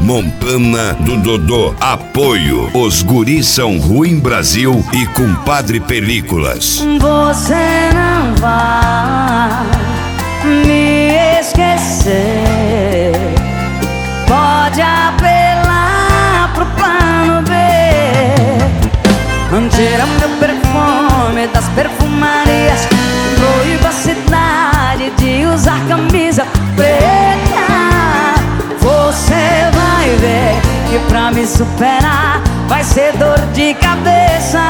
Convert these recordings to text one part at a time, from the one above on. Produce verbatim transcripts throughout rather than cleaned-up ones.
Montana do Dodô. Apoio. Os guris são ruim Brasil e Compadre Películas. Você não vai me esquecer. Pode apelar pro plano B. Tira meu perfume das perfumarias. Proíba a cidade de usar camisa preta. Você vai ver que pra me superar vai ser dor de cabeça.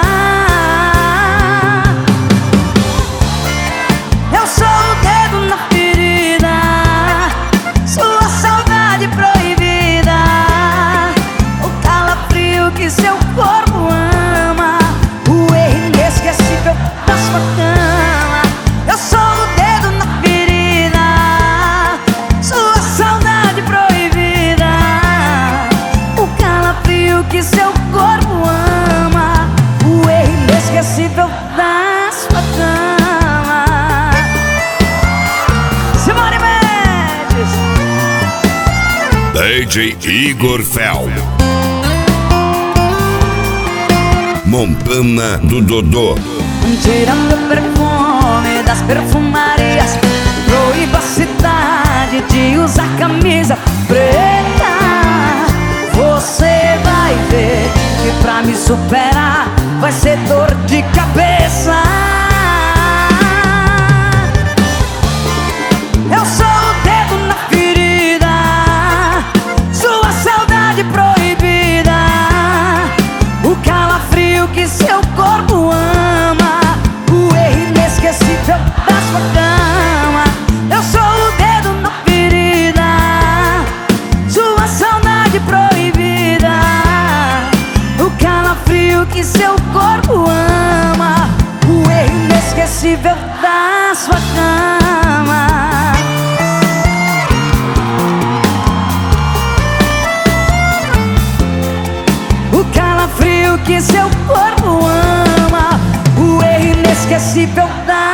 Eu sou o dedo na ferida, sua saudade proibida, o calafrio que seu corpo ama, o erro inesquecível da sua cama. Eu sou o dedo na ferida, sua saudade proibida, o calafrio que seu corpo ama, o erro inesquecível da sua cama. Simone Mendes, D J Igor Fel. Montana do Dodô. tirando o perfume das perfumarias. Proíba a cidade de usar camisa preta. Você vai ver que pra me superar vai ser dor de cabeça. Eu sou o dedo na ferida, sua saudade proibida, o calafrio que seu corpo ama, o erro inesquecível da sua cama. Eu sou o dedo na ferida, sua saudade proibida, o calafrio que seu corpo ama, o erro inesquecível da sua cama. O calafrio que seu corpo ama, o erro inesquecível da